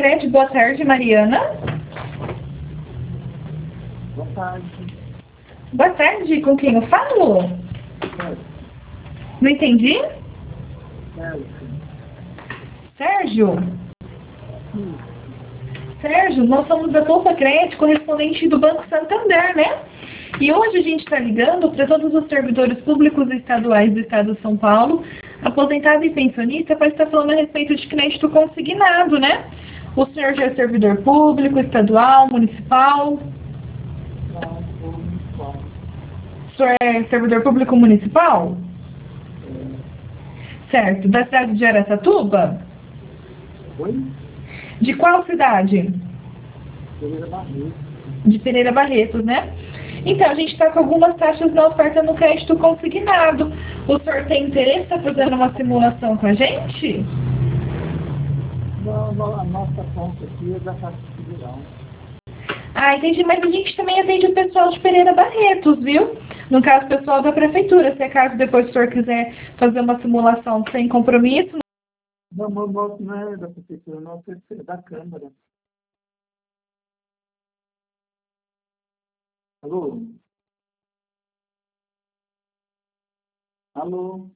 Sicredi, boa tarde, Mariana. Boa tarde. Boa tarde, com quem eu falo? Não entendi? Sérgio? Sérgio, nós somos da Poupa Crédito, correspondente do Banco Santander, né? E hoje a gente está ligando para todos os servidores públicos e estaduais do Estado de São Paulo, aposentado e pensionista, para estar falando a respeito de crédito consignado, né? O senhor já é servidor público, estadual, municipal? O senhor é servidor público municipal? Certo. Da cidade de Araçatuba? Oi? De qual cidade? Pereira Barreto. De Pereira Barretos, né? Então, a gente está com algumas taxas na oferta no crédito consignado. O senhor tem interesse em estar fazendo uma simulação com a gente? Não, a nossa conta aqui é da Caixa Federal. Ah, entendi. Mas a gente também atende o pessoal de Pereira Barretos, viu? No caso, o pessoal da prefeitura. Se acaso depois o senhor quiser fazer uma simulação sem compromisso. Não, o nosso não é da prefeitura, o nosso é da Câmara. Alô? Alô?